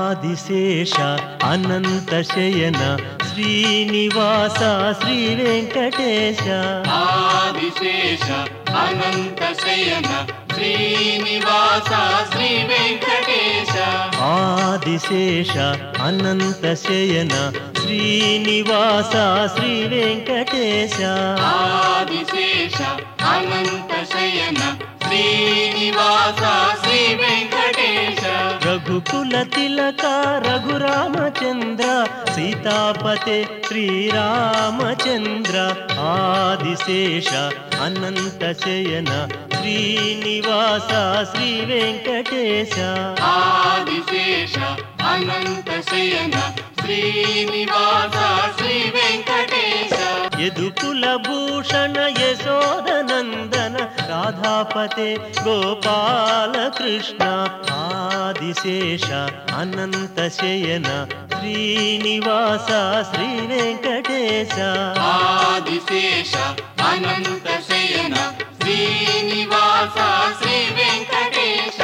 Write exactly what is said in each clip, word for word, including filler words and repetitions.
ఆదిశేష అనంత శయన శ్రీనివాస శ్రీ వెంకటేశ ఆదిశేష అనంత శయన శ్రీనివాస శ్రీ వెంకటేశ ఆదిశేష అనంత శయన శ్రీనివాస శ్రీ వెంకటేశ ఆదిశేష అనంత శయన శ్రీనివాస శ్రీ వెంకటేశ రఘుకుల తిలక రఘురామచంద్ర సీతాపతే శ్రీరామచంద్ర ఆదిశేష అనంత శయన శ్రీనివాస శ్రీ వెంకటేశ ఆదిశేష అనంత శయన శ్రీనివాస శ్రీ వెంకటేశ యదుకుల భూషణ యశోదనందన రాధాపతే గోపాల కృష్ణ ఆదిశేష అనంత శయన శ్రీనివాస శ్రీ వెంకటేశ ఆదిశేష అనంత శయన శ్రీనివాస శ్రీ వెంకటేశ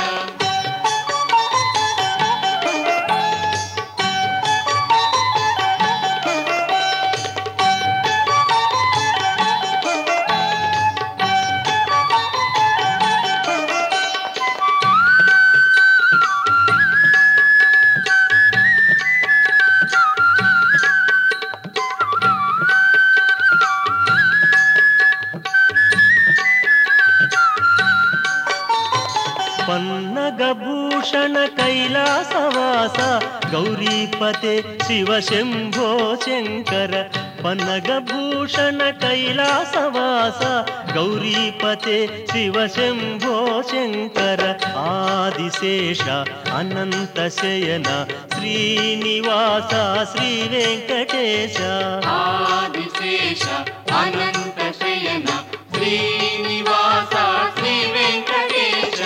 పన్నగభూషణ కైలాసవాస గౌరీపతే శివ శంభో శంకర పన్నగభూషణ కైలాసవాస గౌరీపతే శివ శంభో శంకర ఆదిశేష అనంత శయన శ్రీనివాస శ్రీ వెంకటేశ ఆదిశేష అనంత శయన శ్రీనివాస శ్రీ వెంకటేశ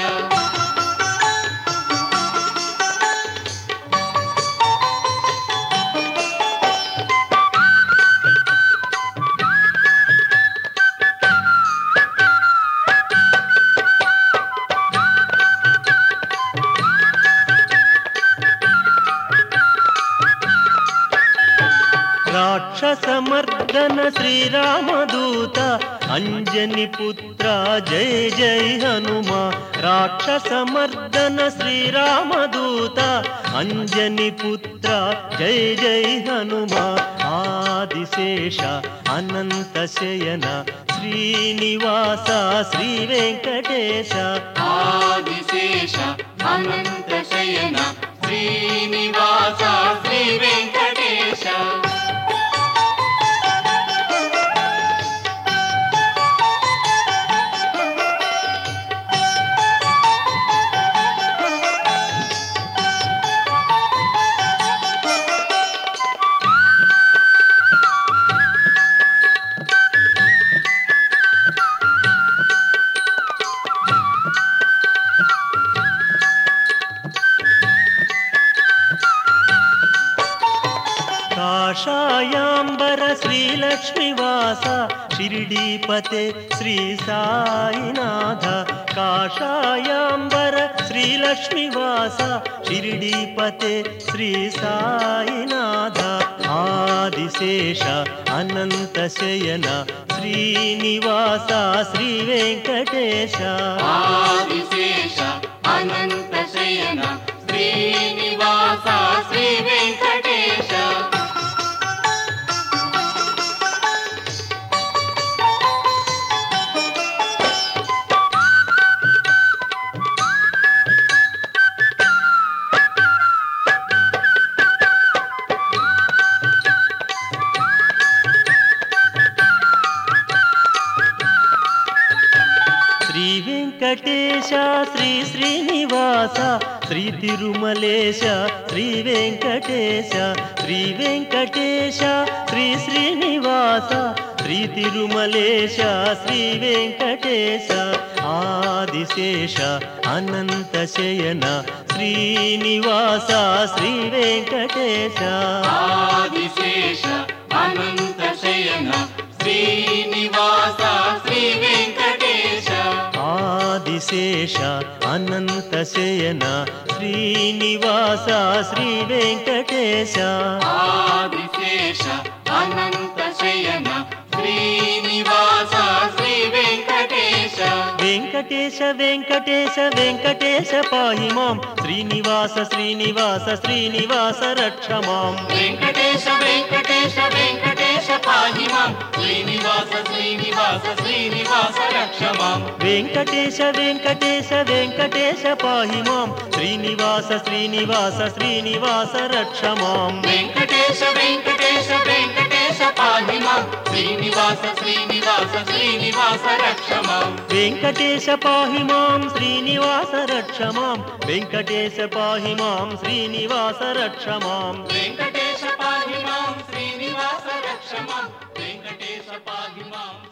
రాక్షసమర్దన శ్రీరామదూత అంజని పుత్ర జయ జయ హనుమా రాక్షసమర్దన శ్రీరామదూత అంజని పుత్ర జయ జయ హనుమా ఆదిశేష అనంత శయన శ్రీనివాస శ్రీ వెంకటేశ ఆదిశేష అనంత శయన శ్రీనివాస శ్రీ వెంకటేశ కాషాయాంబర శ్రీలక్ష్మీవాస షిరిడీపతే శ్రీ సాయినాథ కాషాయాంబర శ్రీలక్ష్మీవాస షిరిడీపతే శ్రీ సాయినాథ ఆదిశేష అనంత శయన శ్రీనివాస శ్రీ వెంకటేశ ఆదిశేష అనంత శయన శ్రీనివాస శ్రీ వెంకటేశ శ్రీ వెంకటేశ శ్రీ శ్రీనివాస శ్రీ తిరుమలేశ శ్రీ వెంకటేశ శ్రీ వెంకటేశ శ్రీ శ్రీనివాస శ్రీ తిరుమలేశ శ్రీ వెంకటేశ ఆదిశేష అనంత శయన శ్రీనివాస శ్రీ వెంకటేశ ఆదిశేష అనంత శయన శ్రీనివాస శ్రీ వెంకటేశ ఆదిశేష అనంత శయన శ్రీనివాస శ్రీ వెంకటేశ ఆదిశేష అనంత శయన శ్రీనివాస శ్రీ వెంకటేశ వెంకటేశ వెంకటేశ వెంకటేశ పాహి మాం శ్రీనివాస శ్రీనివాస శ్రీనివాస రక్ష మాం వెంకటేశ వెంకటేశ వెంకటేశ పాహి మాం శ్రీనివాస శ్రీనివాస శ్రీనివాస రక్ష మాం వెంకటేశ వెంకటేశ వెంకటేశ పాహి మాం శ్రీనివాస శ్రీనివాస శ్రీనివాస రక్ష మాం వెంకటేశ వెంకటేశ వెంకటేశ పాహి మాం శ్రీనివాస శ్రీనివాస శ్రీనివాస రక్ష మాం వెంకటేశ పాహి మాం శ్రీనివాస రక్ష మాం వెంకటేశ పాహి మాం శ్రీనివాస రక్ష మాం వెంకటేశ పాహి మాం శ్రీనివాస రక్ష మాం వెంకటేశ పాహి మాం